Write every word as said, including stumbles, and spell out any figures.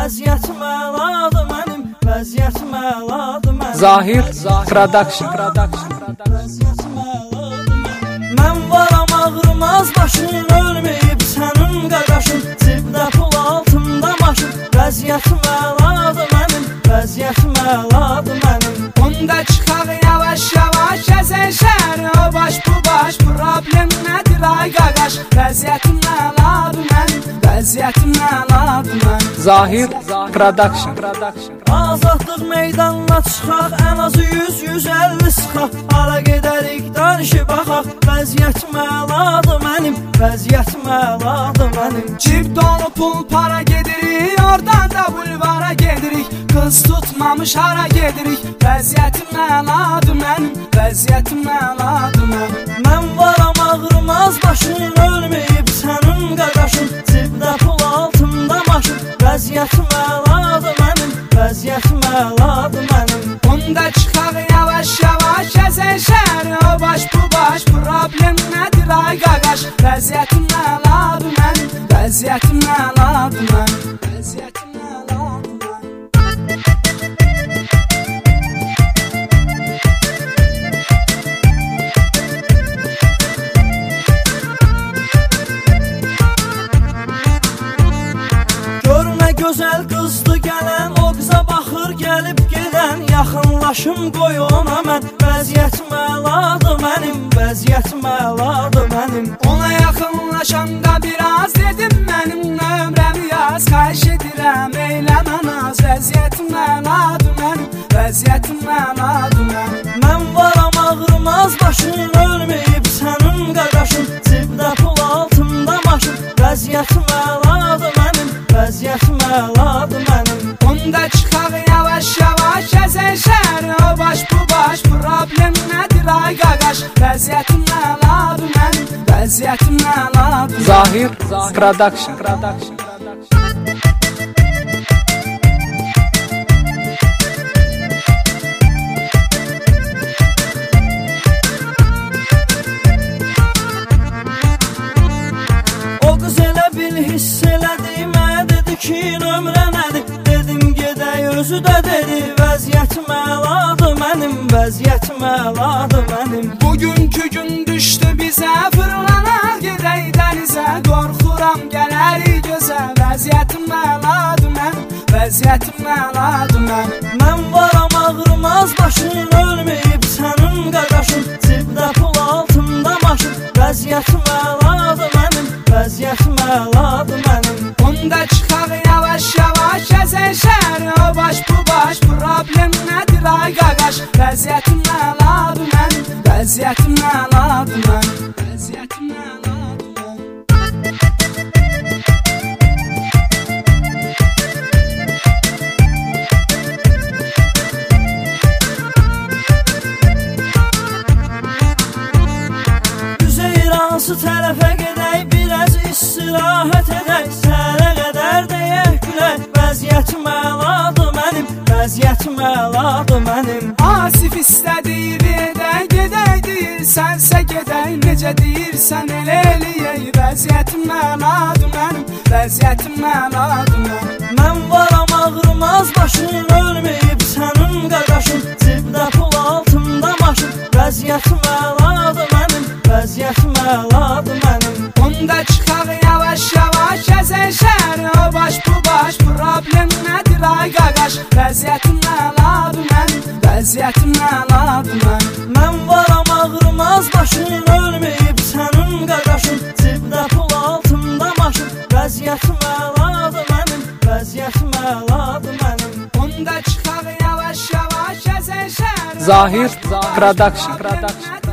vəziyyətim əladır mənim, vəziyyətim əladır mənim. Zahir Production. Vəziyyətim əladır mənim. Mən varam ağrımaz başın, ölməyib sənin qaqaşın, cibdə pul altında maşın. Vəziyyətim əladır mənim, vəziyyətim əladır mənim. Onda çıxaq yavaş yavaş gəzən şəhəri, o baş bu baş, problem nədir ay qaqaş? Vəziyyətim əladır mənim, vəziyyətim əladır mənim. Zahir Production. Azadlıq meydanına çıxaq, ən azı yüz yüz əlli sıxaq. Hala gedərik, danışıb baxaq, vəziyyətim əladır mənim, vəziyyətim əladır mənim. Cib dolu pul para gedirik, oradan da bulvara gedirik. Qız tutmamış hara gedirik, vəziyyətim əladır mənim, vəziyyətim əladır mənim. Mən varam ağrımaz başın, ölməyib sənin qaqaşın, cibdə pul altında maşın. Vəziyyətim əladır mənim, vəziyyətim əladır mənim. Onda çıxaq yavaş yavaş gəzən şəhəri, o baş bu baş, problem nədir ay qaqaş? Vəziyyətim əladır mənim, vəziyyətim əladır mənim, vəziyyətim əladır mənim. Gözəl qızdı gələn, o qıza baxır gəlib gedən. Yaxınlaşım qoy ona mən, vəziyyətim əladır mənim, vəziyyətim əladır mənim. Ona yaxınlaşanda biraz dedim mənim nömrəmi yaz, xahiş edirəm eyləmə naz. Vəziyyətim əladır mənim, vəziyyətim əladır mənim. Mən varam ağrımaz başın, ölməyib sənin qaqaşın, cibdə pul altında maşın. Vəziyyətim əladır mənim, vəziyyətim əladır mənim. Onda çıxaq yavaş yavaş gəzən şəhəri, o baş bu baş, problem nədir ay qaqaş? Vəziyyətim əladır mənim, vəziyyətim əladır. Zahir Production. O qız elə bil hiss elədi, mənə dedi ki nömrə nədir? Dedim gedək, özü də dedi, vəziyyətim əladır mənim, vəziyyətim əladır mənim. Bugünkü gün düşdü bizə, fırlanar gedək dənizə, qorxuram gələrik gözə. Vəziyyətim əladır mənim, vəziyyətim əladır mənim. Mən varam ağrımaz başın, ölməyib sənin qaqaşın, cibdə pul altında maşın. Vəziyyətim əladır mənim, vəziyyətim əladır mənim. Onda çıxaq yavaş yavaş gəzən şəhəri, o baş bu baş, problem nədir ay qaqaş? Vəziyyətim əladır mənim, vəziyyətim əladır mənim, vəziyyətim əladır mənim. Hansı tərəfə gedək, biraz istirahət edək, səhərə qədər deyək gülək. Vəziyyətim əladır mənim, vəziyyətim əladır mənim. Asif istədir edək, gedək deyirsənsə gedək, necə deyirsən elə eləyək. Vəziyyətim əladır mənim, vəziyyətim əladır mənim. Mən varam ağrımaz başın, ölməyib sənin qaqaşın, cibdə pul altında maşın. Vəziyyətim əladır mənim, vəziyyətim əladır mənim. Onda çıxaq yavaş yavaş gəzən şəhəri, o baş bu baş, problem nədir ay qaqaş? Vəziyyətim əladır mənim, vəziyyətim əladır mənim. Mən varam ağrımaz başın, ölməyib sənin qaqaşın, cibdə pul altında maşın. Vəziyyətim əladır mənim, vəziyyətim əladır mənim. Onda çıxaq yavaş yavaş gəzən şəhəri, Zahir Production.